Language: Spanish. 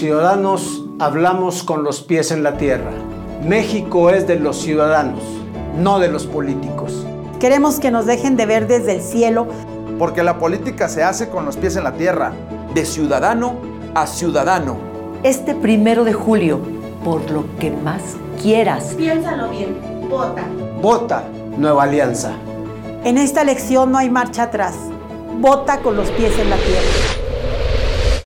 ciudadanos hablamos con los pies en la tierra. México es de los ciudadanos, no de los políticos. Queremos que nos dejen de ver desde el cielo. Porque la política se hace con los pies en la tierra, de ciudadano a ciudadano. Este 1 de julio, por lo que más quieras. Piénsalo bien, vota. Vota Nueva Alianza. En esta elección no hay marcha atrás. Vota con los pies en la tierra.